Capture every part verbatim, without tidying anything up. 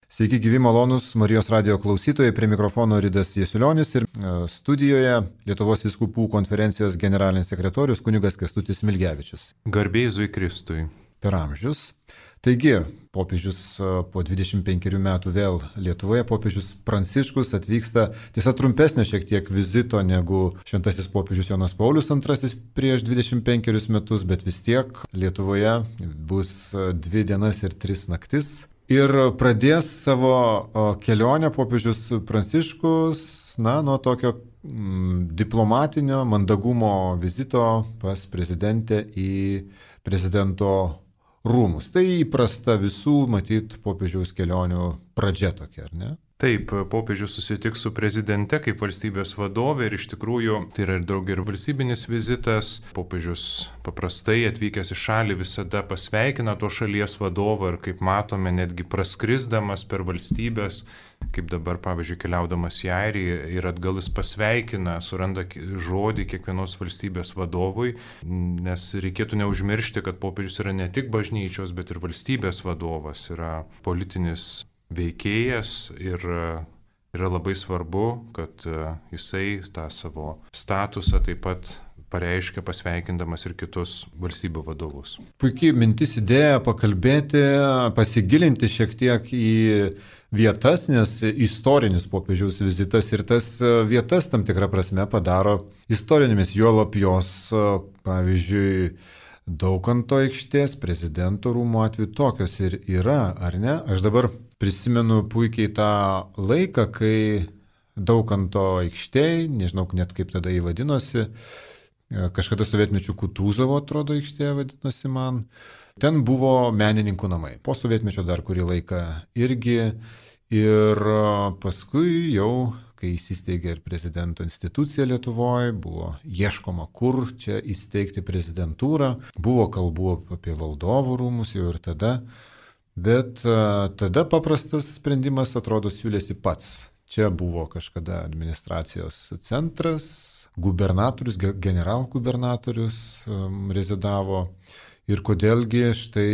Sveiki, gyvi malonus Marijos radijo klausytojai, prie mikrofono Ridas Jasiulionis ir studijoje Lietuvos vyskupų konferencijos generalinis sekretorius kunigas Kęstutis Smilgevičius. Garbė Jėzui Kristui. Per amžius. Taigi, popiežius po dvidešimt penkerių metų vėl Lietuvoje, popiežius Pranciškus atvyksta, tiesa trumpesnio šiek tiek vizito negu šventasis popiežius Jonas Paulius antrasis prieš dvidešimt penkerius metus, bet vis tiek Lietuvoje bus dvi dienas ir tris naktis. Ir pradės savo kelionę popiežius Pranciškus, na, nuo tokio mm, diplomatinio mandagumo vizito pas prezidentę į prezidento rūmus. Tai įprasta visų, matyt, popiežiaus kelionių pradžia tokia, ar ne? Taip, popiežius susitiks su prezidente kaip valstybės vadovė ir iš tikrųjų tai yra daug ir valstybinis vizitas. Popiežius paprastai atvykęs į šalį visada pasveikina to šalies vadovą ir kaip matome netgi praskrisdamas per valstybės, kaip dabar pavyzdžiui keliaudamas į Airiją ir atgal jis pasveikina, suranda žodį kiekvienos valstybės vadovui, nes reikėtų neužmiršti, kad popiežius yra ne tik bažnyčios, bet ir valstybės vadovas, yra politinis veikėjas ir yra labai svarbu, kad jisai tą savo statusą taip pat pareiškia pasveikindamas ir kitus valstybių vadovus. Puikiai mintis idėja pakalbėti, pasigilinti šiek tiek į vietas, nes istorinis popiežiaus vizitas ir tas vietas tam tikrą prasme padaro istorinėmis, juolab jos, pavyzdžiui, Daukanto aikštės, prezidento rūmų atveju tokios ir yra, ar ne? Aš dabar prisimenu puikiai tą laiką, kai Daukanto aikštėj, nežinau net kaip tada jį vadinosi, kažkada sovietmečių Kutūzovo, atrodo, aikštėje vadinosi man, ten buvo menininkų namai. Po sovietmečio dar kurį laiką irgi ir paskui jau, kai įsisteigė ir prezidento institucija Lietuvoje, buvo ieškoma, kur čia įsteigti prezidentūrą, buvo kalbų apie valdovų rūmus jau ir tada, bet tada paprastas sprendimas atrodo siūlėsi pats. Čia buvo kažkada administracijos centras, gubernatorius, generalgubernatorius rezidavo ir kodėlgi štai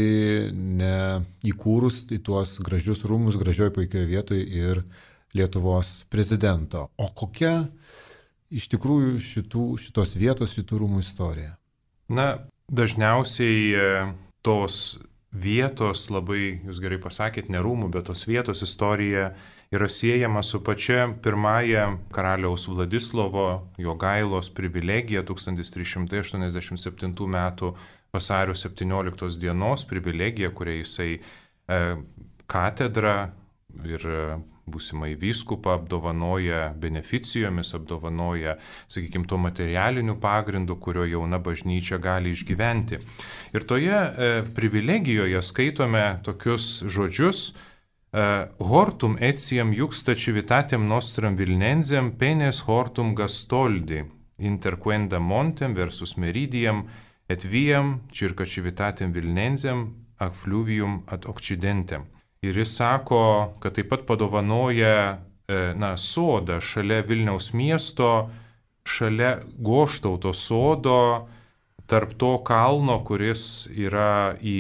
neįkūrus į tuos gražius rūmus, gražioj puikioje vietoje ir Lietuvos prezidento. O kokia iš tikrųjų šitų, šitos vietos, šitų rūmų istorija? Na, dažniausiai tos vietos, labai, jūs gerai pasakėt, ne rūmų, bet tos vietos istorija yra siejama su pačia pirmąja karaliaus Vladislovo Jogailos privilegija tūkstantis trys šimtai aštuoniasdešimt septintų metų vasario septynioliktos dienos privilegija, kuria jisai e, katedrą ir būsimai vyskupą apdovanoja beneficijomis, apdovanoja, sakykime, tuo materialiniu pagrindu, kurio jauna bažnyčia gali išgyventi. Ir toje e, privilegijoje skaitome tokius žodžius e, hortum etiam juxta civitatem nostram Vilnensem penes hortum gastoldi interquenda montem versus meridiam et viam circa civitatem Vilnensem ac fluvium ad occidentem. Ir jis sako, kad taip pat padovanoja na, sodą šalia Vilniaus miesto, šalia Goštauto sodo, tarp to kalno, kuris yra į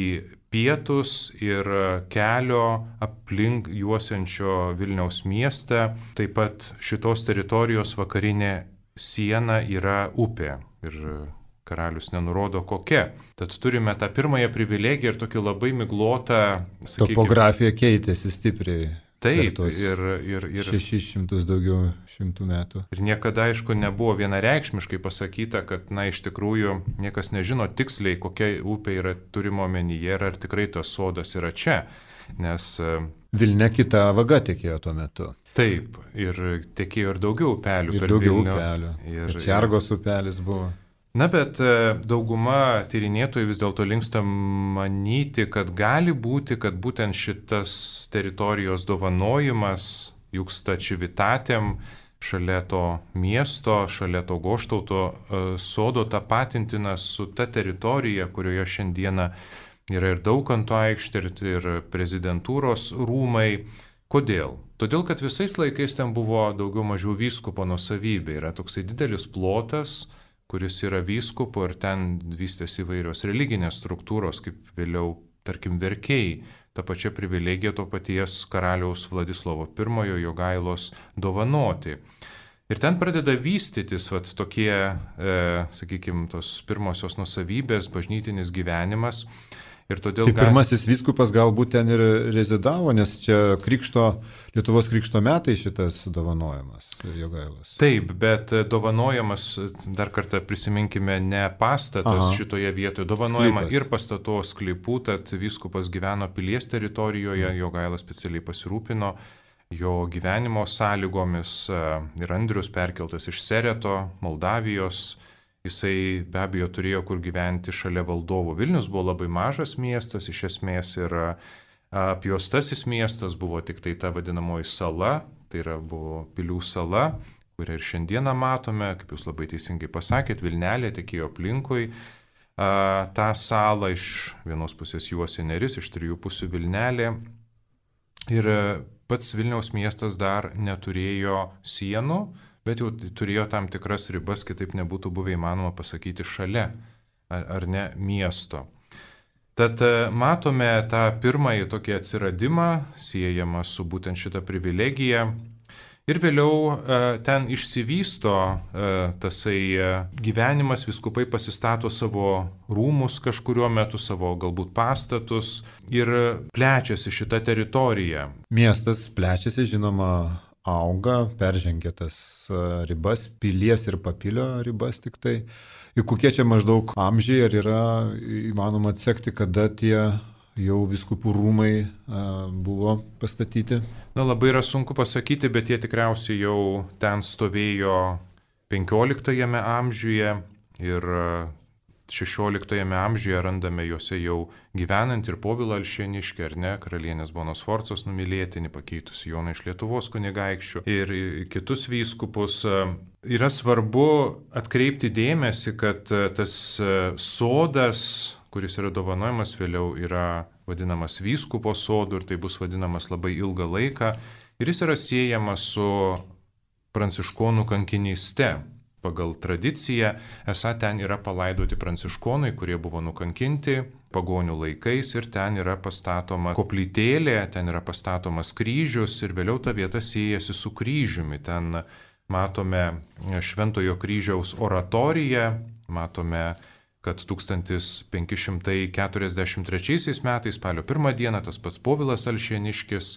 pietus ir kelio aplink juosiančio Vilniaus miestą. Taip pat šitos teritorijos vakarinė siena yra upė. Ir karalius nenurodo kokia. Tad turime tą pirmąją privilegiją ir tokį labai miglotą, sakykime, topografija keitėsi stipriai. Taip, ir, ir, ir šešis šimtus daugiau šimtų metų. Ir niekada, aišku, nebuvo vienareikšmiškai pasakyta, kad, na, iš tikrųjų niekas nežino tiksliai, kokia upė yra turima omenyje ir ar tikrai tas sodas yra čia. Nes Vilnia kita vaga tekėjo tuo metu. Taip, ir tekėjo ir daugiau upelių. Ir per daugiau Vilnių. upelių. Ir, ir Čergos upelis buvo. Na, bet dauguma tyrinėtojų vis dėlto linksta manyti, kad gali būti, kad būtent šitas teritorijos dovanojimas juxta civitatem šalia to miesto, šalia to Goštauto sodo tapatintinas su ta teritorija, kurioje šiandieną yra ir Daukanto aikštė, ir prezidentūros rūmai. Kodėl? Todėl, kad visais laikais ten buvo daugiau mažiau vyskupo nuosavybė. Yra toksai didelis plotas, kuris yra vyskupo ir ten vystėsi įvairios religinės struktūros, kaip vėliau tarkim, verkiai. Ta pačia privilegija to paties karaliaus Vladislovo pirmojo Jogailos dovanoti. Ir ten pradeda vystytis vat, tokie, e, sakykime, tos pirmosios nusavybės, bažnytinis gyvenimas. Ir todėl tai pirmasis gal... vyskupas galbūt ten ir rezidavo, nes čia krikšto, Lietuvos krikšto metai šitas dovanojamas Jogailos. Taip, bet dovanojamas, dar kartą prisiminkime, ne pastatas Aha. šitoje vietoje, dovanojama Sklypas. Ir pastato sklypų, tad vyskupas gyveno pilies teritorijoje, Jogailas specialiai pasirūpino jo gyvenimo sąlygomis ir Andrius perkeltas iš Sereto, Moldavijos. Jisai be abejo turėjo kur gyventi šalia valdovų. Vilnius buvo labai mažas miestas, iš esmės ir apjuostasis miestas buvo tik tai ta vadinamoji sala, tai yra buvo Pilių sala, kurią ir šiandieną matome, kaip jūs labai teisingai pasakėt, Vilnelė tekėjo aplinkui. Ta salą iš vienos pusės juosė Neris, iš trijų pusių Vilnelė. Ir pats Vilniaus miestas dar neturėjo sienų, bet jau turėjo tam tikras ribas, kitaip nebūtų buvę įmanoma pasakyti šalia, ar, ar ne, miesto. Tad matome tą pirmąjį tokį atsiradimą, siejamą su būtent šitą privilegiją. Ir vėliau ten išsivysto tasai gyvenimas, vyskupai pasistato savo rūmus kažkuriuo metu, savo galbūt pastatus ir plečiasi šitą teritoriją. Miestas plečiasi, žinoma, auga, peržengia tas ribas, pilies ir papilio ribas tik tai. Ir kokie čia maždaug amžiai, ar yra įmanoma atsekti, kada tie jau vyskupų rūmai a, buvo pastatyti? Na, labai yra sunku pasakyti, bet jie tikriausiai jau ten stovėjo penkioliktajame amžiuje ir šešioliktajame amžiuje randame juose jau gyvenant ir Povilą Alšėniškį, ar ne, karalienės Bonos Sforcos numylėtinį, pakeitusi Joną iš Lietuvos kunigaikščių ir kitus vyskupus. Yra svarbu atkreipti dėmesį, kad tas sodas, kuris yra dovanojamas vėliau, yra vadinamas vyskupo sodu ir tai bus vadinamas labai ilgą laiką. Ir jis yra siejamas su pranciškonų kankinyste. Pagal tradiciją, esą ten yra palaidoti pranciškonai, kurie buvo nukankinti pagonių laikais ir ten yra pastatoma koplytėlė, ten yra pastatomas kryžius ir vėliau ta vieta siejasi su kryžiumi. Ten matome Šventojo kryžiaus oratoriją, matome, kad tūkstantis penki šimtai keturiasdešimt trečiaisiais metais, spalio pirmą dieną, tas pats Povilas Alšėniškis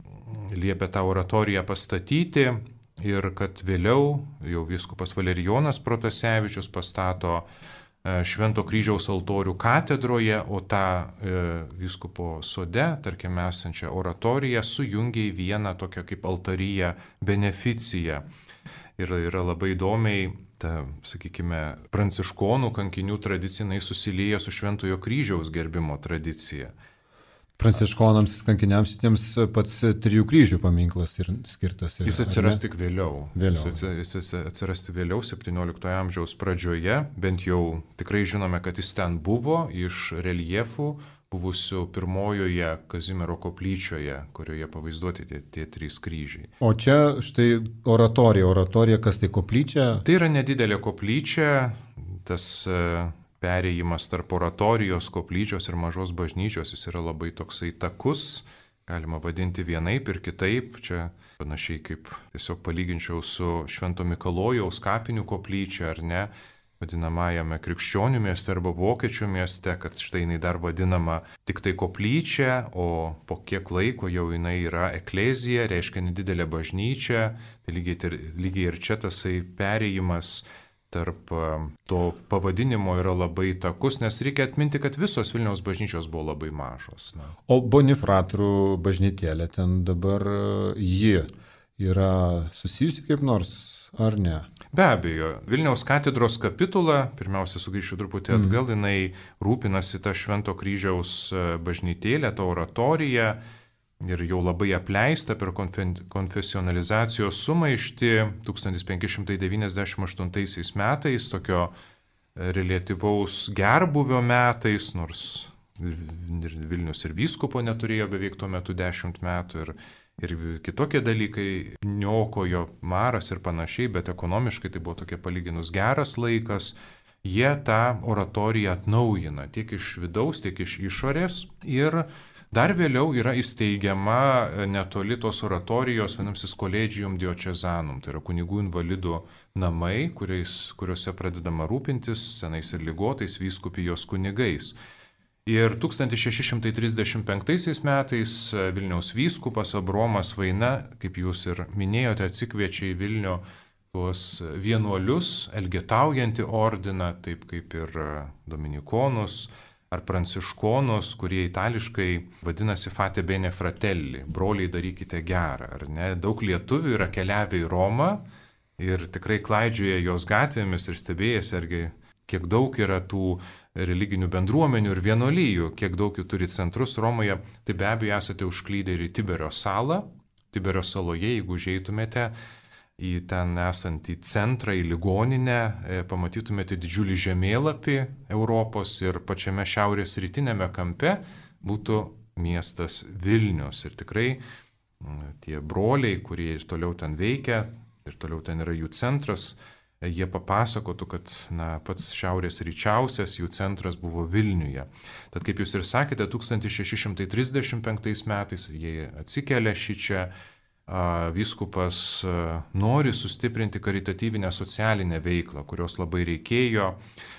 liepė tą oratoriją pastatyti. Ir kad vėliau jau vyskupas Valerijonas Protasevičius pastato Švento kryžiaus altorių katedroje, o tą e, vyskupo sode, tarkim, esančią oratoriją sujungia į vieną tokią kaip altariją beneficiją. Ir yra labai įdomiai, ta, sakykime, pranciškonų kankinių tradicinai susilieja su Šventojo kryžiaus gerbimo tradicija. Pranciškonams kankiniams šitiems pats trijų kryžių paminklas ir skirtas. Yra, jis atsiras tik vėliau. vėliau. Jis atsiras vėliau, septynioliktojo amžiaus pradžioje, bent jau tikrai žinome, kad jis ten buvo iš reljefų buvusių pirmojoje Kazimiero koplyčioje, kurioje pavaizduoti tie, tie trys kryžiai. O čia štai oratorija. Oratorija, kas tai koplyčia? Tai yra nedidelė koplyčia, tas perėjimas tarp oratorijos, koplyčios ir mažos bažnyčios, jis yra labai toksai takus, galima vadinti vienaip ir kitaip. Čia panašiai kaip tiesiog palyginčiau su Švento Mikalojaus kapinių koplyčia, ar ne, vadinamajame krikščionių mieste arba vokiečių mieste, kad štai jinai dar vadinama tik tai koplyčia, o po kiek laiko jau jinai yra eklezija, reiškia nedidelė bažnyčia. Tai lygiai ir, lygiai ir čia tasai perėjimas tarp to pavadinimo yra labai takus, nes reikia atminti, kad visos Vilniaus bažnyčios buvo labai mažos. Na. O Bonifratrų bažnytėlė ten dabar ji yra susijusi kaip nors, ar ne? Be abejo, Vilniaus katedros kapitula, pirmiausia, sugrįšiu truputį atgal, mm. jinai rūpinasi tą Švento kryžiaus bažnytėlę, tą oratoriją, ir jau labai apleista per konfesionalizacijos sumaištį tūkstantis penki šimtai devyniasdešimt aštuntaisiais metais, tokio reliatyvaus gerbuvio metais, nors Vilnius ir vyskupo neturėjo beveik tuo metu dešimt metų ir, ir kitokie dalykai, niokojo maras ir panašiai, bet ekonomiškai tai buvo tokia palyginus geras laikas. jie tą oratoriją atnaujina tiek iš vidaus, tiek iš išorės. Ir dar vėliau yra įsteigiama netoli tos oratorijos, vadinamasis Collegium Diocezanum, tai yra kunigų invalidų namai, kuriais, kuriuose pradedama rūpintis senais ir ligotais vyskupijos kunigais. Ir tūkstantis šeši šimtai trisdešimt penktaisiais metais Vilniaus vyskupas Abromas Vaina, kaip jūs ir minėjote, atsikviečia į Vilnių tuos vienuolius, elgetaujantį ordiną, taip kaip ir dominikonus ar pranciškonus, kurie itališkai vadinasi Fate Bene Fratelli, broliai darykite gerą, ar ne? Daug lietuvių yra keliavę į Romą ir tikrai klaidžioja jos gatvėmis ir stebėjęs, argi kiek daug yra tų religinių bendruomenių ir vienuolijų, kiek daug jų turi centrus Romoje, tai be abejo esate užklydę ir į Tiberio salą. Tiberio saloje, jeigu užeitumėte į ten esantį centrą, į ligoninę, pamatytumėte didžiulį žemėlapį Europos ir pačiame šiaurės rytinėme kampe būtų miestas Vilnius. Ir tikrai tie broliai, kurie ir toliau ten veikia, ir toliau ten yra jų centras, jie papasakotų, kad na, pats šiaurės ryčiausias jų centras buvo Vilniuje. Tad kaip jūs ir sakėte, tūkstantis šeši šimtai trisdešimt penktais metais jie atsikelia šičia. Vyskupas nori sustiprinti karitatyvinę socialinę veiklą, kurios labai reikėjo,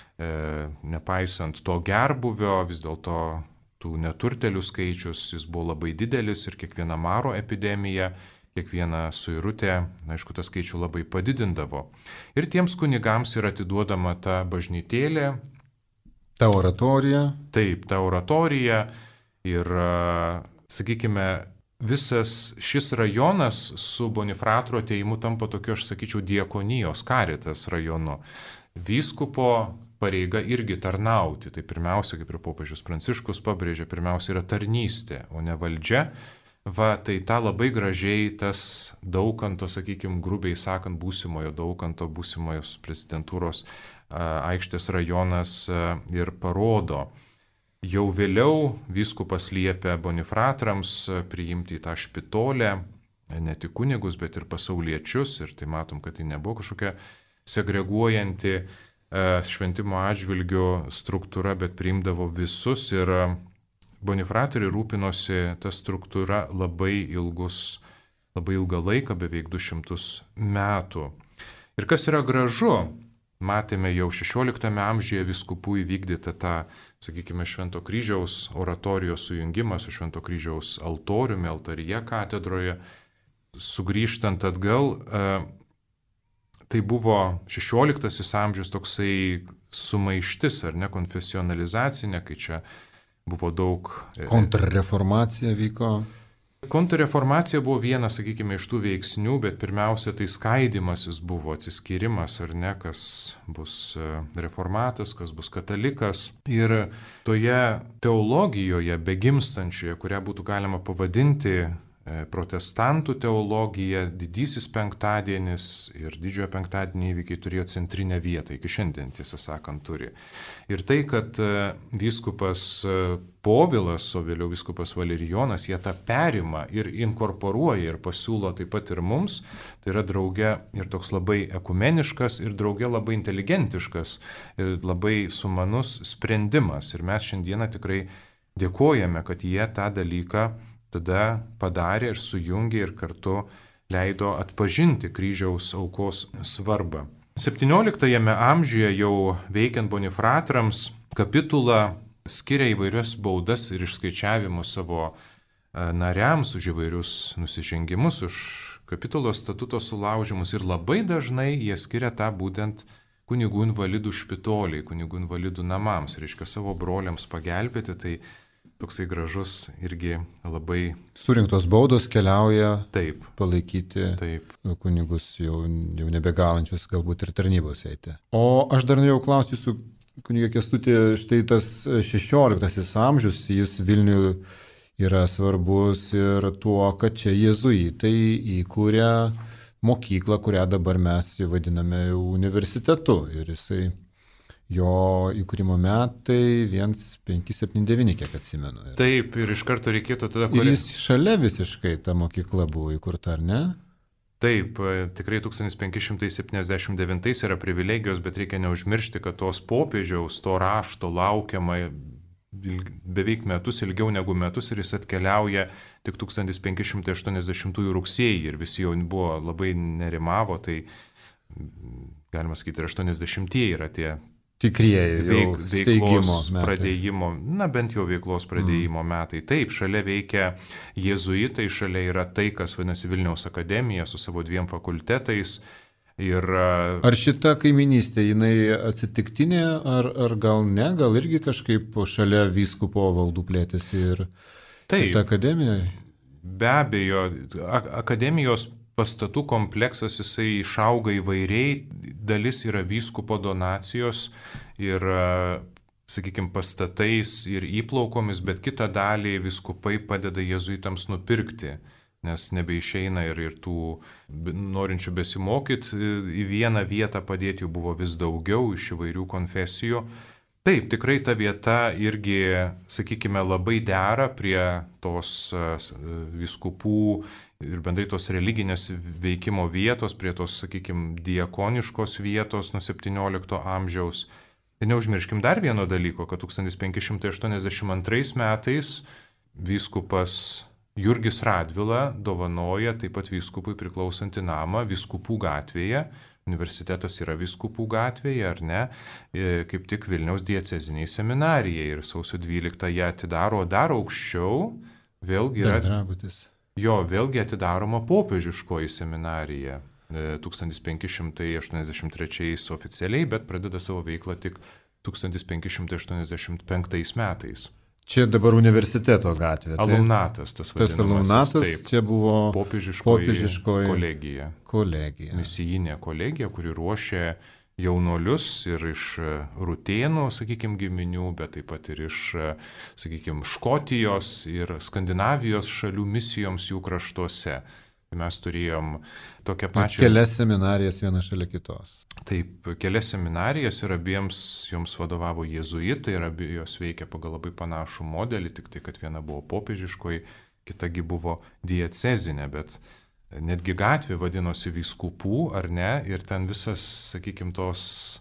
nepaisant to gerbuvio, vis dėlto tų neturtelių skaičius jis buvo labai didelis ir kiekviena maro epidemija, kiekviena suirutė, aišku, tą skaičių labai padidindavo. Ir tiems kunigams yra atiduodama ta bažnytėlė. Ta oratorija. Taip, ta oratorija ir, sakykime, visas šis rajonas su Bonifratro atėjimu tampa tokiu, aš sakyčiau, diakonijos, karitas rajonu. Vyskupo pareiga irgi tarnauti. Tai pirmiausia, kaip ir popiežius Pranciškus pabrėžė, pirmiausia yra tarnystė, o ne valdžia. Va, tai tą labai gražiai tas Daukanto, sakykime, grubiai sakant, būsimojo Daukanto, būsimojos prezidentūros aikštės rajonas ir parodo. Jau vėliau vyskupas liepia Bonifratrams priimti į tą špitolę ne tik kunigus, bet ir pasauliečius. Ir tai matom, kad tai nebuvo kažkokia segreguojanti šventimo atžvilgių struktūra, bet priimdavo visus. Ir Bonifratoriai rūpinosi tą struktūrą labai ilgus, labai ilgą laiką, beveik du šimtus metų. Ir kas yra gražu, matėme jau šešioliktame amžiuje vyskupų įvykdytą tą, sakykime, Švento kryžiaus oratorijos sujungimą su Švento kryžiaus altoriumi, altaryje katedroje. Sugrįžtant atgal, tai buvo šešioliktasis amžius toksai sumaištis, ar ne, konfesionalizacinė, kai čia buvo daug... Kontrreformacija vyko. Kontrreformacija buvo vienas, sakykime, iš tų veiksnių, bet pirmiausia tai skaidimasis buvo, atsiskyrimas, ar ne, kas bus reformatas, kas bus katalikas. Ir toje teologijoje begimstančioje, kurią būtų galima pavadinti protestantų teologija, didysis penktadienis ir didžiojo penktadienio įvykiai turėjo centrinę vietą, iki šiandien, tiesą sakant, turi. Ir tai, kad vyskupas Povilas, o vėliau vyskupas Valerijonas, jie tą perima ir inkorporuoja ir pasiūlo taip pat ir mums, tai yra drauge ir toks labai ekumeniškas ir drauge labai inteligentiškas ir labai sumanus sprendimas. Ir mes šiandieną tikrai dėkojame, kad jie tą dalyką tada padarė ir sujungė ir kartu leido atpažinti kryžiaus aukos svarbą. septynioliktajame amžiuje jau veikiant Bonifratrams, kapitula skiria įvairias baudas ir išskaičiavimus savo nariams už įvairius nusižengimus, už kapitulos statuto sulaužimus ir labai dažnai jie skiria tą būtent kunigų invalidų špitoliai, kunigų invalidų namams, reiškia savo broliams pagelbėti, tai toksai gražus irgi labai... Surinktos baudos keliauja taip, palaikyti taip. Kunigus jau, jau nebegalančius galbūt ir tarnybos eiti. O aš dar norėjau klausti jūsų, kunigė Kęstuti, štai tas šešioliktasis amžius, jis Vilniui yra svarbus ir tuo, kad čia jėzuitai įkūrė mokyklą, kurią dabar mes vadiname universitetu. Ir jisai... Jo įkūrimo metai vienas penki septyni devyni, kiek atsimenu. Taip, ir iš karto reikėtų tada... Ir jis šalia visiškai ta mokykla buvo įkurta, ar ne? Taip, tikrai tūkstantis penki šimtai septyniasdešimt devintais yra privilegijos, bet reikia neužmiršti, kad tos popiežiaus, to rašto laukiama beveik metus, ilgiau negu metus ir jis atkeliauja tik tūkstantis penki šimtai aštuoniasdešimtųjų rugsėjį ir visi jau buvo labai nerimavo, tai galima sakyti, ir aštuoniasdešimtieji yra tie tikrieji veik, veiklos metai. pradėjimo, na bent jau veiklos pradėjimo mm. metai. Taip, šalia veikia jėzuitai, šalia yra tai, kas vadinasi Vilniaus akademija su savo dviem fakultetais. Ir, ar šita kaiminystė, jinai atsitiktinė, ar, ar gal ne, gal irgi kažkaip šalia vyskupo valdų plėtėsi ir, ir ta akademija? Be abejo, akademijos pastatų kompleksas jisai išauga įvairiai, dalis yra vyskupo donacijos ir, sakykime, pastatais ir įplaukomis, bet kitą dalį vyskupai padeda jėzuitams nupirkti. Nes nebeišeina ir, ir tų norinčių besimokyti į vieną vietą padėti jų buvo vis daugiau iš įvairių konfesijų. Taip, tikrai ta vieta irgi, sakykime, labai dera prie tos vyskupų ir bendrai tos religinės veikimo vietos, prie tos, sakykime, diakoniškos vietos nuo septyniolikto amžiaus. Ir neužmirškim dar vieno dalyko, kad tūkstantis penki šimtai aštuoniasdešimt antrais metais vyskupas Jurgis Radvila dovanoja taip pat vyskupui priklausantį namą Vyskupų gatvėje, universitetas yra Vyskupų gatvėje, ar ne, kaip tik Vilniaus dieceziniai seminarijai ir sausio dvyliktą ją atidaro, dar aukščiau vėlgi yra, jo, vėlgi atidaroma popiežiškoji seminarija tūkstantis penki šimtai aštuoniasdešimt trečiais oficialiai, bet pradeda savo veiklą tik tūkstantis penki šimtai aštuoniasdešimt penktais metais. Čia dabar universiteto gatvė. Alumnatas, tas vadinamas. Tas alumnatas, taip, čia buvo popiežiškoji, popiežiškoji kolegija. kolegija. Misijinė kolegija, kuri ruošė jaunuolius ir iš Rutėnų, sakykime, giminių, bet taip pat ir iš, sakykime, Škotijos ir Skandinavijos šalių misijoms jų kraštuose. Mes turėjom tokią pačią... Kelias seminarijas viena šalia kitos. Taip, kelias seminarijas ir abiems joms vadovavo jėzuitai ir abi jos veikia pagal labai panašų modelį, tik tai, kad viena buvo popiežiškoji, kitagi buvo diecezinė, bet netgi gatvė vadinosi vyskupų, ar ne, ir ten visas, sakykime, tos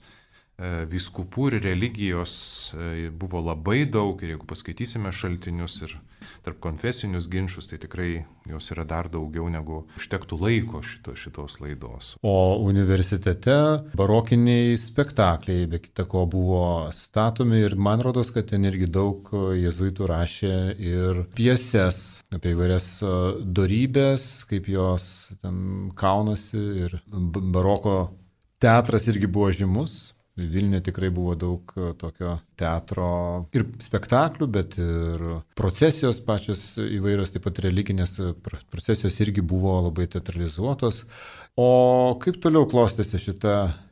e, vyskupų ir religijos e, buvo labai daug ir jeigu paskaitysime šaltinius ir tarp konfesinius ginčius, tai tikrai jos yra dar daugiau negu užtektų laiko šito, šitos laidos. O universitete barokiniai spektakliai, be kita ko, buvo statomi ir man rodos, kad ten irgi daug jėzuitų rašė ir pjeses apie įvairias dorybės, kaip jos ten kaunasi ir baroko teatras irgi buvo žymus. Vilniuje tikrai buvo daug tokio teatro ir spektaklių, bet ir procesijos pačios įvairios, taip pat religinės procesijos irgi buvo labai teatralizuotos. O kaip toliau klostėsi šita,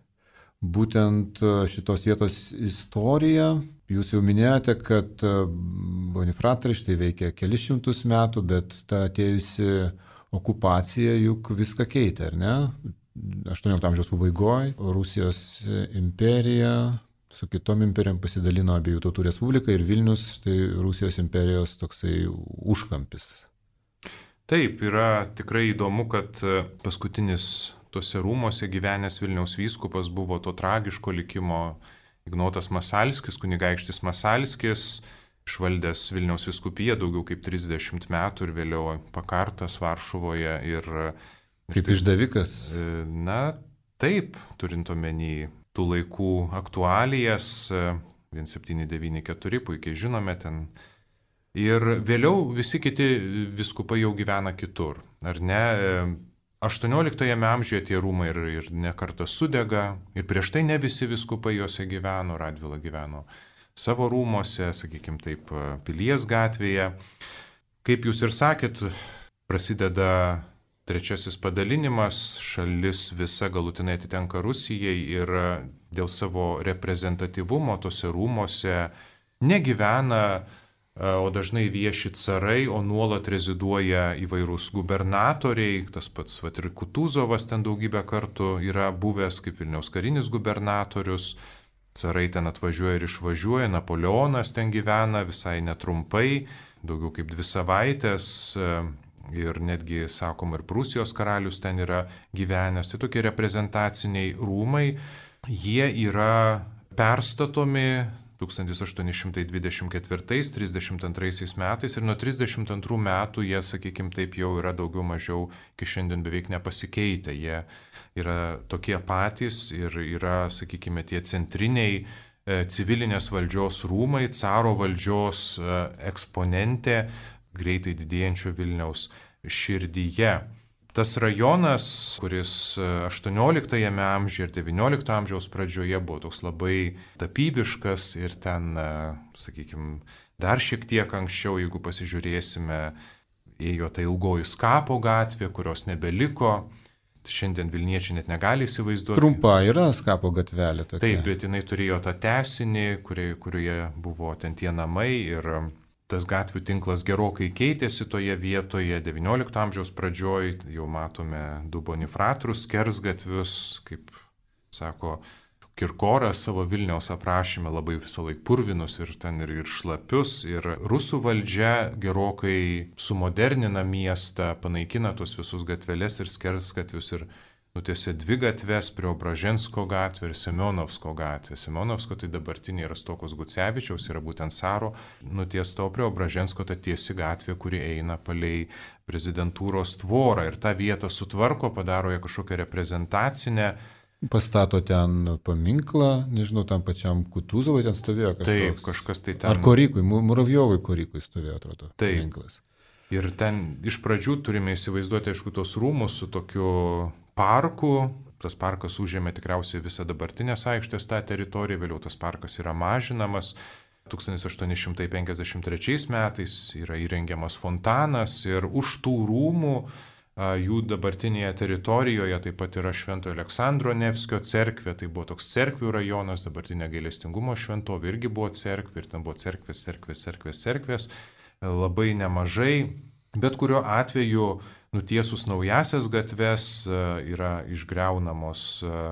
būtent šitos vietos istorija? Jūs jau minėjote, kad Bonifratai štai veikia kelis šimtus metų, bet ta atėjusi okupacija juk viską keitė, ar ne? aštuoniolikto amžiaus pabaigoje Rusijos imperija su kitom imperijom pasidalino abiejų tautų respubliką ir Vilnius, štai Rusijos imperijos toksai užkampis. Taip, yra tikrai įdomu, kad paskutinis tose rūmose gyvenęs Vilniaus vyskupas buvo to tragiško likimo Ignotas Masalskis, kunigaikštis Masalskis, išvaldęs Vilniaus vyskupiją daugiau kaip trisdešimt metų ir vėliau pakartas Varšuvoje ir kaip išdavikas? Na, taip, turint omeny tų laikų aktualijas, vienas septyni devyni keturi, puikiai žinome ten. Ir vėliau visi kiti vyskupai jau gyvena kitur, ar ne? aštuonioliktajame amžiuje tie rūmai ir, ir ne kartą sudega, ir prieš tai ne visi vyskupai juose gyveno, Radvila gyveno savo rūmose, sakykime taip, Pilies gatvėje. Kaip jūs ir sakėt, prasideda trečiasis padalinimas, šalis visa galutinai atitenka Rusijai ir dėl savo reprezentatyvumo tose rūmose negyvena, o dažnai vieši carai, o nuolat reziduoja įvairūs gubernatoriai, tas pats vat, ir Kutuzovas ten daugybę kartų yra buvęs kaip Vilniaus karinis gubernatorius, carai ten atvažiuoja ir išvažiuoja, Napoleonas ten gyvena visai netrumpai, daugiau kaip dvi savaitės. ir netgi, sakoma, ir Prūsijos karalius ten yra gyvenęs. Tai tokie reprezentaciniai rūmai, jie yra perstatomi tūkstantis aštuoni šimtai dvidešimt ketvirtais trisdešimt antraisiais metais ir nuo trisdešimt antrų metų jie, sakykime, taip jau yra daugiau mažiau iki šiandien beveik nepasikeitę. Jie yra tokie patys ir yra, sakykime, tie centriniai civilinės valdžios rūmai, caro valdžios eksponentė greitai didėjančio Vilniaus širdyje. Tas rajonas, kuris aštuonioliktajame amžiuje ir devyniolikto amžiaus pradžioje buvo toks labai tapybiškas ir ten, sakykime, dar šiek tiek anksčiau, jeigu pasižiūrėsime, ėjo ta ilgoji Skapo gatvė, kurios nebeliko. Šiandien Vilniečiai net negali įsivaizduoti. Trumpa yra Skapo gatvelė tokia. Taip, bet jinai turėjo tą tęsinį, kurioje, kurioje buvo ten tie namai ir tas gatvių tinklas gerokai keitėsi toje vietoje. devyniolikto amžiaus pradžioj jau matome du Bonifratrus skersgatvius, kaip sako Kirkoras savo Vilniaus aprašyme, labai visą laiką purvinus ir ten ir, ir šlapius. Ir rusų valdžia gerokai sumodernina miestą, panaikina tos visus gatveles ir skersgatvius ir nutiesė dvi gatves, Preobražensko gatvė ir Semionovsko gatvė. Semionovsko tai dabartinė yra Stokos Gucevičiaus, yra būtent Caro nutiesta, o Preobražensko ta tiesi gatvė, kuri eina palei prezidentūros tvorą ir tą vietą sutvarko, padaro ją kažkokią reprezentacinę. Pastato ten paminklą, nežinau, tam pačiam Kutuzovui ten stovėjo kažkoks. Taip, kažkas tai ten. Ar Korykui, Muravjovui Korykui stovėjo, atrodo, taip. Paminklas. Ir ten iš pradžių turime įsivaizduoti, aišku, tos rūmus su tokiu parku. Tas parkas užėmė tikriausiai visą dabartinės aikštės tą teritoriją, vėliau tas parkas yra mažinamas. tūkstantis aštuoni šimtai penkiasdešimt trečiais metais yra įrengiamas fontanas ir už tų rūmų jų dabartinėje teritorijoje taip pat yra Šventojo Aleksandro Nevskio cerkvė, tai buvo toks cerkvių rajonas, dabartinė gailestingumo šventovė irgi buvo cerkvė ir ten buvo cerkvės, cerkvės, cerkvės, cerkvės, labai nemažai, bet kuriuo atveju nutiesus naujasias gatves yra išgriaunamos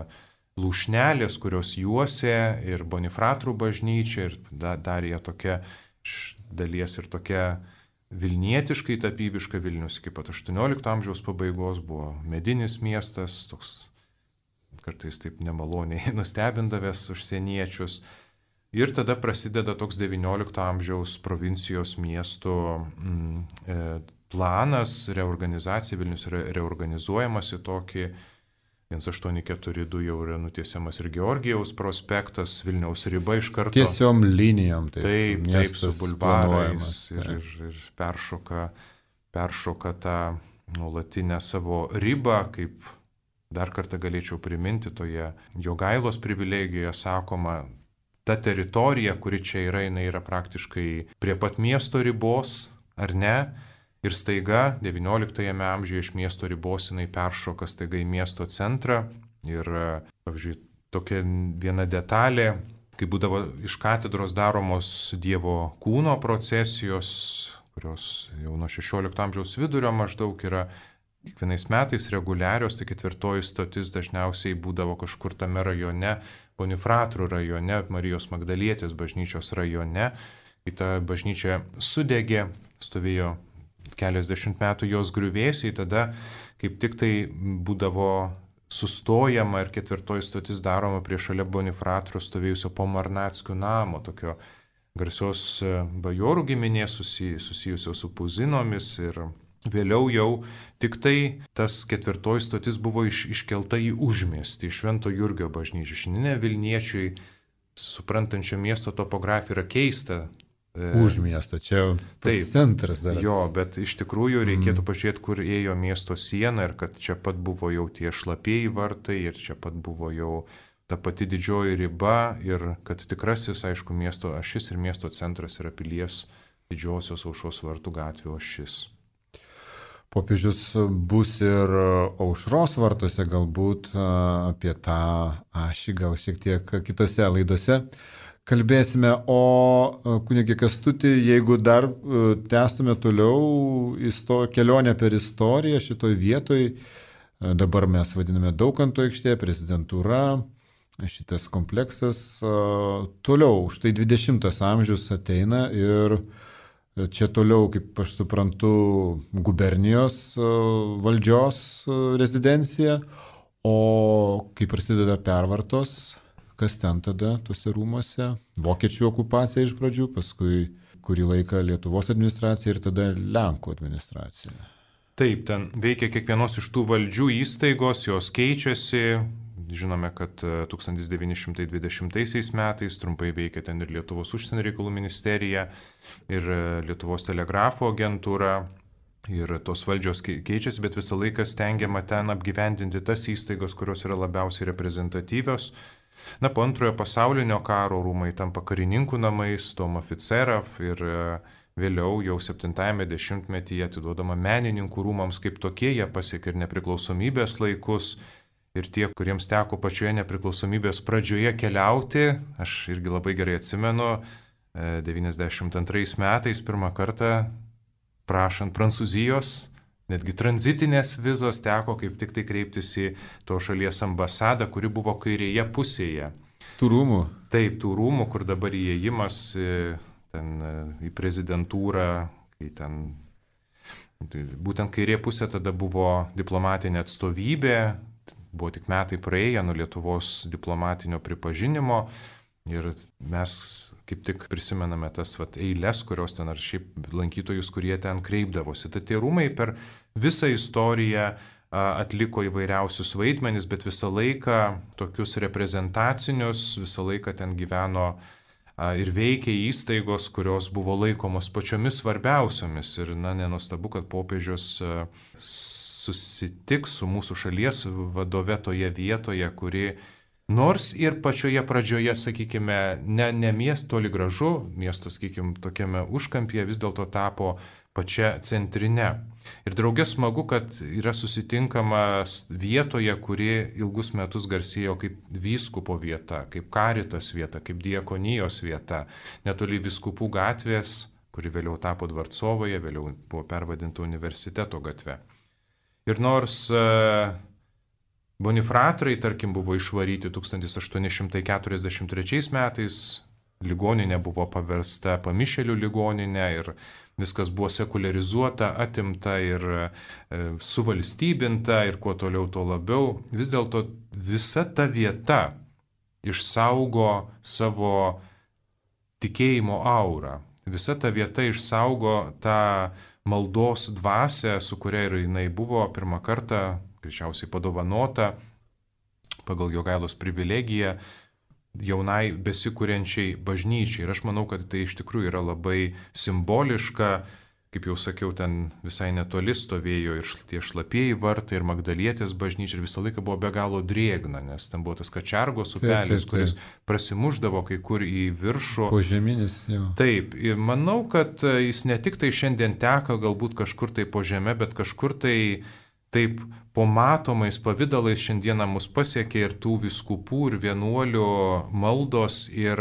lūšnelės, kurios juosė ir Bonifratrų bažnyčia ir dar jie tokia iš dalies ir tokia vilnietiškai tapybiška. Vilnius iki pat aštuoniolikto amžiaus pabaigos buvo medinis miestas, toks kartais taip nemaloniai nustebindavęs užsieniečius. Ir tada prasideda toks devyniolikto amžiaus provincijos miestų mm, e, planas, reorganizacija. Vilnius yra reorganizuojamas į tokį vienas aštuoni keturi du jau yra nutiesiamas ir Georgijaus prospektas, Vilniaus riba iš karto. Tiesiom linijom. Taip, taip, taip su bulvarais ir, ir, ir peršoka, peršoka tą nuolatinę savo ribą, kaip dar kartą galėčiau priminti toje Jogailos privilegijoje sakoma, ta teritorija, kuri čia yra, jinai yra praktiškai prie pat miesto ribos, ar ne? Ir staiga devynioliktajame amžiuje iš miesto ribos jinai peršoka staiga į miesto centrą. Ir, pavyzdžiui, tokia viena detalė, kai būdavo iš katedros daromos Dievo kūno procesijos, kurios jau nuo šešiolikto amžiaus vidurio maždaug yra kiekvienais metais reguliarios, tai ketvirtoji stotis dažniausiai būdavo kažkur tame rajone, Bonifratrų rajone, Marijos Magdalietės bažnyčios rajone. Kai ta bažnyčia sudegė, stovėjo keliasdešimt metų jos griuvėsiai, tada kaip tik tai būdavo sustojama ir ketvirtoji stotis daroma prie šalia Bonifratrų stovėjusio Pomarnackių namo, tokio garsios bajorų giminės susijusios su Puzinomis. Ir vėliau jau tik tai tas ketvirtoji stotis buvo iš, iškelta į užmiestį, į Švento Jurgio bažnyčią. Šiandien Vilniečiui, suprantančio miesto topografiją, yra keista. Už miesto, čia taip, centras dar. Jo, bet iš tikrųjų reikėtų mm. pažiūrėti, kur ėjo miesto siena ir kad čia pat buvo jau tie šlapieji vartai ir čia pat buvo jau ta pati didžioji riba ir kad tikrasis, aišku, miesto ašis ir miesto centras yra Pilies didžiosios Aušros vartų gatvė ašis. Popiežius bus ir Aušros vartuose, galbūt apie tą ašį, gal šiek tiek kitose laidose kalbėsime. O kunigi Kęstuti, jeigu dar tęstume toliau isto, kelionę per istoriją šitoj vietoj, dabar mes vadiname Daukanto aikštė, prezidentūra, šitas kompleksas, toliau, štai dvidešimtas amžius ateina ir Čia toliau, kaip aš suprantu, gubernijos valdžios rezidencija, o kai prasideda pervartos, kas ten tada tuose rūmuose? Vokiečių okupacija iš pradžių, paskui kurį laiką Lietuvos administracija ir tada Lenkų administracija. Taip, ten veikia kiekvienos iš tų valdžių įstaigos, jos keičiasi. Žinome, kad tūkstantis devyni šimtai dvidešimtaisiais metais trumpai veikė ten ir Lietuvos užsienio reikalų ministerija, ir Lietuvos telegrafo agentūra, ir tos valdžios keičiasi, bet visą laiką stengiama ten apgyvendinti tas įstaigos, kurios yra labiausiai reprezentatyvios. Na, po antrojo pasaulinio karo rūmai tampa karininkų namais, Dom oficerov, ir vėliau jau septintajame dešimtmetyje atiduodama menininkų rūmams kaip tokie, jie pasiekė ir nepriklausomybės laikus. Ir tie, kuriems teko pačioje nepriklausomybės pradžioje keliauti, aš irgi labai gerai atsimenu, devyniasdešimt antrais metais pirmą kartą prašant Prancūzijos, netgi tranzitinės vizos teko kaip tik tai kreiptis į to šalies ambasadą, kuri buvo kairėje pusėje. Tų rūmų? Taip, tų rūmų, kur dabar įėjimas ten, į prezidentūrą, kai ten būtent kairė pusė tada buvo diplomatinė atstovybė. Buvo tik metai praėję nuo Lietuvos diplomatinio pripažinimo ir mes kaip tik prisimename tas vat, eilės, kurios ten ar šiaip lankytojus, kurie ten kreipdavosi. Tai tie rūmai per visą istoriją atliko įvairiausius vaidmenis, bet visą laiką tokius reprezentacinius, visą laiką ten gyveno ir veikė įstaigos, kurios buvo laikomos pačiomis svarbiausiomis. Ir na, nenuostabu, kad popiežius susitiks su mūsų šalies vadove toje vietoje, kuri nors ir pačioje pradžioje, sakykime, ne, ne miesto toli gražu, miesto, sakykime, tokiame užkampyje vis dėlto tapo pačia centrine. Ir draugė smagu, kad yra susitinkamas vietoje, kuri ilgus metus garsėjo kaip vyskupo vieta, kaip karitas vieta, kaip diakonijos vieta, netoli vyskupų gatvės, kuri vėliau tapo Dvarcovoje, vėliau buvo pervadinta universiteto gatve. Ir nors Bonifratrai, tarkim, buvo išvaryti tūkstantis aštuoni šimtai keturiasdešimt trečiais metais, ligoninė buvo paversta pamišėlių ligoninė ir viskas buvo sekularizuota, atimta ir e, suvalstybinta ir kuo toliau, tuo labiau. Vis dėlto visa ta vieta išsaugo savo tikėjimo aurą. Visa ta vieta išsaugo tą maldos dvasią, su kuria ir jinai buvo pirmą kartą, greičiausiai padovanota pagal Jogailos privilegiją jaunai besikuriančiai bažnyčiai. Ir aš manau, kad tai iš tikrųjų yra labai simboliška. Kaip jau sakiau, ten visai netoli stovėjo ir tie šlapieji vartai, ir Magdalietės bažnyčia, ir visą laiką buvo be galo drėgna, nes ten buvo tas Kačergos upelis, kuris prasimuždavo kai kur į viršų. Požeminis, jau. Taip, ir manau, kad jis ne tik tai šiandien teka galbūt kažkur tai po žeme, bet kažkur tai taip po matomais pavydalais šiandieną mus pasiekė ir tų vyskupų ir vienuolių maldos ir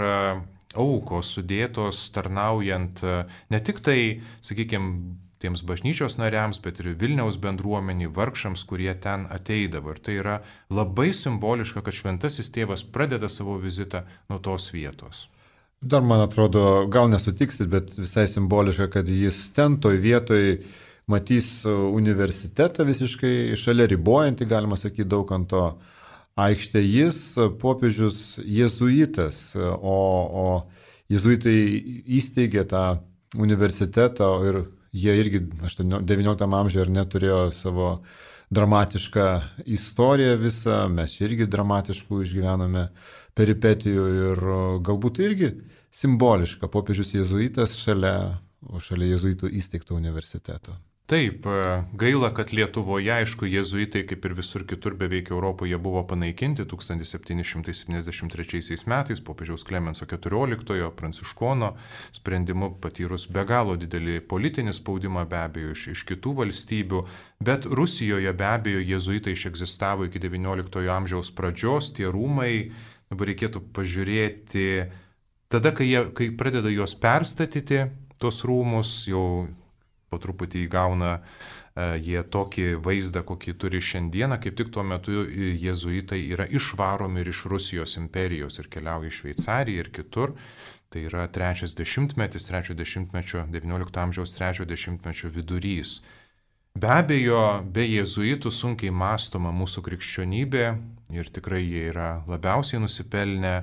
aukos sudėtos tarnaujant ne tik tai, sakykime, tiems bažnyčios nariams, bet ir Vilniaus bendruomeniai, vargšams, kurie ten ateidavo. Ir tai yra labai simboliška, kad šventasis tėvas pradeda savo vizitą nuo tos vietos. Dar man atrodo, gal nesutiksit, bet visai simboliška, kad jis ten toj vietoj matys universitetą visiškai šalia ribojantį, galima sakyti, Daukanto aikštė. Jis, popiežius, jėzuitas, o, o jėzuitai įsteigė tą universitetą ir jie irgi devynioliktam amžiuje ir neturėjo savo dramatišką istoriją visą, mes irgi dramatiškų išgyvename peripetijų ir galbūt irgi simboliška, popiežius jėzuitas šalia, o šalia jėzuitų įsteigto universiteto. Taip, gaila, kad Lietuvoje, aišku, jėzuitai, kaip ir visur kitur beveik Europoje, buvo panaikinti tūkstantis septyni šimtai septyniasdešimt trečiais metais popiežiaus Klemenso keturioliktojo pranciškono sprendimu patyrus be galo didelį politinį spaudimą be abejo iš, iš kitų valstybių, bet Rusijoje be abejo jėzuitai išegzistavo iki devynioliktojo amžiaus pradžios, tie rūmai, dabar reikėtų pažiūrėti, tada, kai, jie, kai pradeda juos perstatyti, tos rūmus jau po truputį įgauna jie tokį vaizdą, kokį turi šiandieną, kaip tik tuo metu jėzuitai yra išvaromi ir iš Rusijos imperijos ir keliauja į Šveicariją ir kitur. Tai yra trečias dešimtmetis, trečio dešimtmečio, devyniolikto amžiaus trečio dešimtmečio vidurys. Be abejo, be jėzuitų sunkiai mąstoma mūsų krikščionybė ir tikrai jie yra labiausiai nusipelnę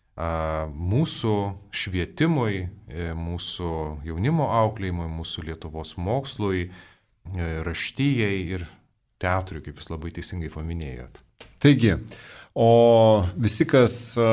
mūsų švietimui, mūsų jaunimo auklėjimui, mūsų Lietuvos mokslui, raštyjei ir teatrui, kaip jūs labai teisingai paminėjot. Taigi, o visi, kas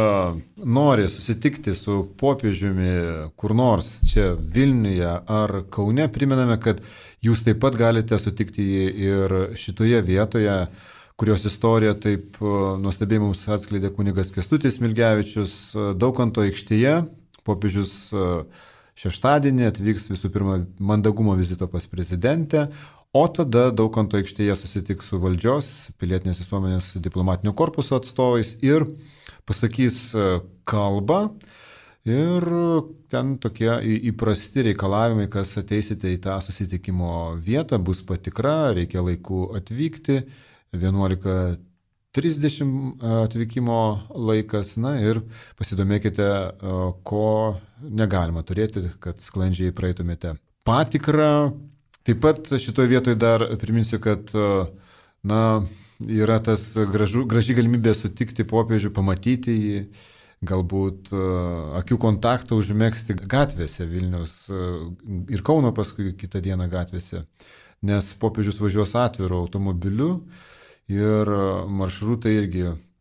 nori susitikti su popiežiumi kur nors čia Vilniuje ar Kaune, primename, kad jūs taip pat galite sutikti jį ir šitoje vietoje, kurios istoriją taip nuostabiai mums atskleidė kunigas Kęstutis Smilgevičius. Daukanto aikštėje popiežius šeštadienį atvyks visų pirma mandagumo vizito pas prezidentę, o tada Daukanto aikštėje susitiks su valdžios, pilietinės visuomenės diplomatinio korpuso atstovais ir pasakys kalbą. Ir ten tokie įprasti reikalavimai, kas ateisite į tą susitikimo vietą, bus patikra, reikia laiku atvykti. vienuolika trisdešimt atvykimo laikas, na ir pasidomėkite, ko negalima turėti, kad sklandžiai praeitumėte patikrą. Taip pat šitoje vietoje dar priminsiu, kad na, yra tas gražu, graži galimybė sutikti popiežių, pamatyti jį, galbūt akių kontaktą užmegzti gatvėse Vilniaus ir Kauno paskui kitą dieną gatvėse, nes popiežius važiuos atviru automobiliu. Ir maršrutai irgi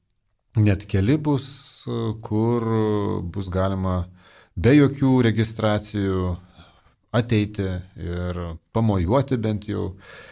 net keli bus, kur bus galima be jokių registracijų ateiti ir pamojuoti bent jau,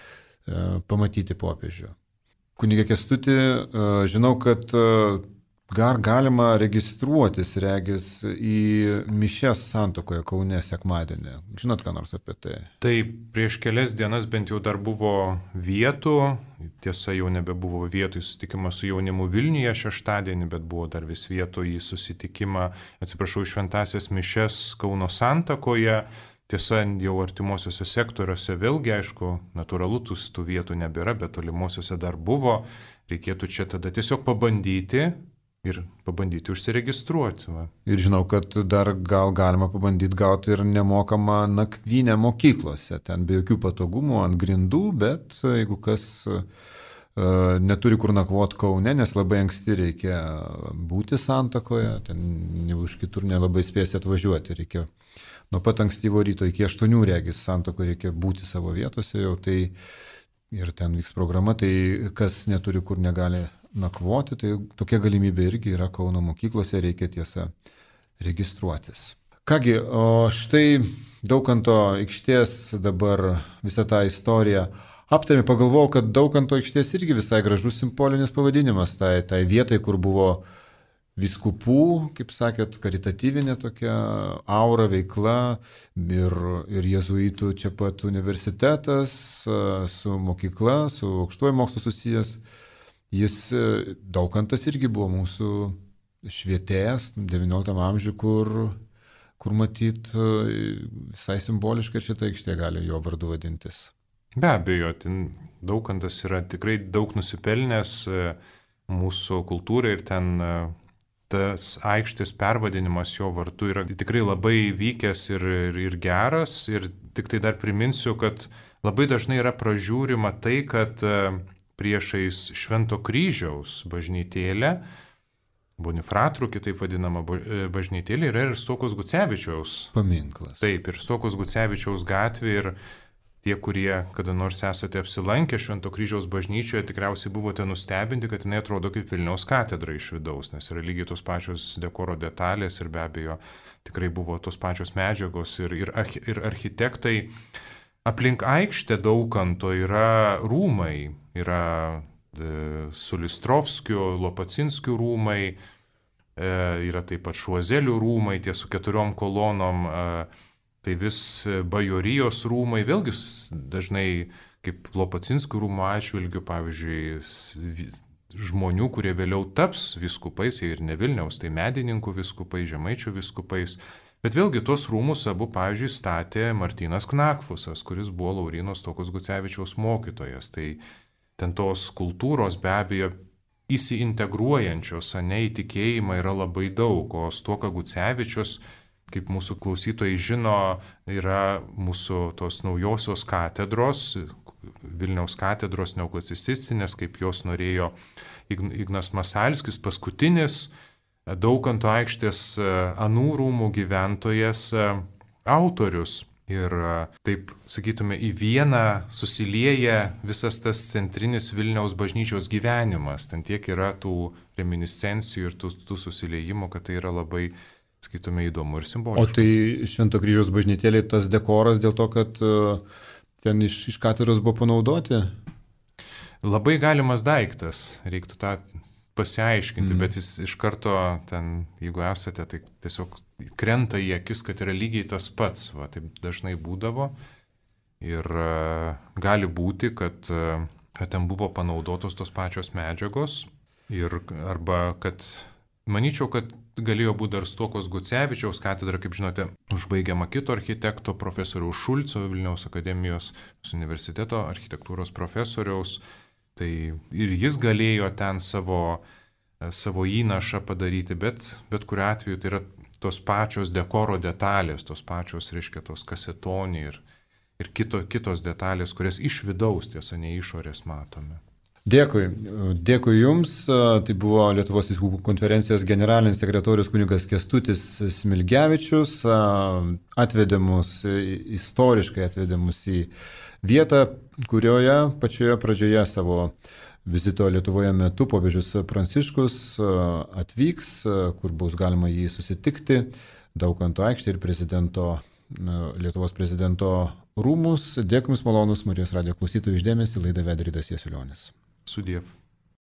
pamatyti popiežių. Kunige Kęstuti, žinau, kad gar galima registruotis, regis, į mišias Santuokoje Kaune sekmadienį. Žinot, ką nors apie tai? Tai prieš kelias dienas bent jau dar buvo vietų, tiesa jau nebebuvo vietų į susitikimą su jaunimu Vilniuje šeštadienį, bet buvo dar vis vietų į susitikimą, atsiprašau, šventasias mišias Kauno Santuokoje. Tiesa, jau artimuosiuose sektoriuose vėlgi, aišku, natūralu, tų vietų nebėra, bet tolimuosiuose dar buvo. Reikėtų čia tada tiesiog pabandyti ir pabandyti užsiregistruoti. Va. Ir žinau, kad dar gal galima pabandyti gauti ir nemokamą nakvynę mokyklose, ten be jokių patogumų ant grindų, bet jeigu kas uh, neturi kur nakvoti Kaune, nes labai anksti reikia būti Santuokoje, ten už kitur nelabai spėsi atvažiuoti, reikia nuo pat ankstyvo ryto iki aštuonių regis Santuokoje reikia būti savo vietose jau, tai ir ten vyks programa, tai kas neturi kur negali nakvoti, tai tokia galimybė irgi yra Kauno mokyklose, reikia tiesa registruotis. Kągi, o štai Daukanto aikštės dabar visą tą istoriją aptarėme, pagalvojau, kad Daukanto aikštės irgi visai gražus simbolinis pavadinimas, tai, tai vietai, kur buvo vyskupų, kaip sakėt, karitatyvinė tokia aura veikla ir, ir jėzuitų čia pat universitetas su mokykla, su aukštuoju mokslu susijęs. Jis, Daukantas irgi buvo mūsų švietėjas devynioliktam amžiuje, kur, kur matyt visai simboliškai šitą aikštę gali jo vardu vadintis. Be abejo, Daukantas yra tikrai daug nusipelnęs mūsų kultūrai ir ten tas aikštės pervadinimas jo vardu yra tikrai labai vykęs ir, ir, ir geras. Ir tik tai dar priminsiu, kad labai dažnai yra pražiūrima tai, kad priešais Švento kryžiaus bažnytėlę, Bonifratrų, kitaip vadinama bažnytėlė, yra ir Stuokos Gucevičiaus paminklas. Taip, ir Stuokos Gucevičiaus gatvė, ir tie, kurie kada nors esate apsilankę Švento kryžiaus bažnyčioje, tikriausiai buvote nustebinti, kad jinai atrodo kaip Vilniaus katedra iš vidaus, nes yra lygiai tos pačios dekoro detalės ir be abejo tikrai buvo tos pačios medžiagos ir, ir, ir architektai. Aplink aikštę Daukanto yra rūmai, yra e, Sulistrovskių, Lopacinskių rūmai, e, yra taip pat Šuozelių rūmai, tie su keturiom kolonom, e, tai vis bajorijos rūmai, vėlgi dažnai kaip Lopacinskių rūmų atžvilgių, pavyzdžiui, žmonių, kurie vėliau taps vyskupais, ir ne Vilniaus, tai medininkų vyskupai, žemaičių vyskupais. Bet vėlgi tuos rūmus abu, pavyzdžiui, statė Martynas Knakfusas, kuris buvo Lauryno Stuokos Gucevičiaus mokytojas. Tai ten tos kultūros be abejo įsiintegruojančios, ne į tikėjimą yra labai daug, o Stuoka Gucevičius, kaip mūsų klausytojai žino, yra mūsų tos naujosios katedros, Vilniaus katedros neoklasicistinės, kaip jos norėjo Ignas Masalskis, paskutinis Daukanto aikštės anų rūmų gyventojas autorius. Ir taip, sakytume, į vieną susilieja visas tas centrinis Vilniaus bažnyčios gyvenimas. Ten tiek yra tų reminiscencijų ir tų, tų susiliejimų, kad tai yra labai, sakytume, įdomu ir simboliška. O tai Švento kryžiaus bažnytėlė tas dekoras dėl to, kad ten iš, iš katedros buvo panaudoti? Labai galimas daiktas, reiktų tą pasiaiškinti, mm. bet jis iš karto ten, jeigu esate, tai tiesiog krenta į akis, kad yra lygiai tas pats. Va, taip dažnai būdavo. Ir uh, gali būti, kad, uh, kad ten buvo panaudotos tos pačios medžiagos. Ir, arba kad, manyčiau, kad galėjo būti dar Stuokos Gucevičiaus katedra, kaip žinote, užbaigiama kito architekto, profesoriaus Šulco, Vilniaus akademijos universiteto architektūros profesoriaus. Tai ir jis galėjo ten savo, savo įnašą padaryti, bet, bet kuriuo atveju tai yra tos pačios dekoro detalės, tos pačios, reiškia, tos kasetoniai ir, ir kito, kitos detalės, kurias iš vidaus, tiesa, ne išorės matome. Dėkui. Dėkui Jums. Tai buvo Lietuvos vyskupų konferencijos generalinis sekretorius kunigas Kęstutis Smilgevičius. Atvedė mus, istoriškai atvedė mus į vietą, kurioje pačioje pradžioje savo vizito Lietuvoje metu popiežius Pranciškus atvyks, kur bus galima jį susitikti, Daukanto aikštė ir prezidento, Lietuvos prezidento rūmus. Dėkui Jums malonus Marijos radijo klausytojų išdėmesį, laidą vedė Ridas Jasiulionis. Sudiev.